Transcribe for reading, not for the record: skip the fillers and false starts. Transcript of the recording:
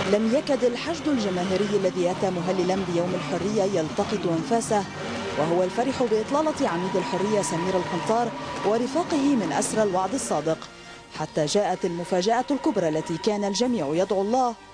لم يكد الحشد الجماهيري الذي أتى مهللا بيوم الحرية يلتقط أنفاسه، وهو الفرح بإطلالة عميد الحرية سمير القنطار ورفاقه من أسر الوعد الصادق، حتى جاءت المفاجأة الكبرى التي كان الجميع يدعو الله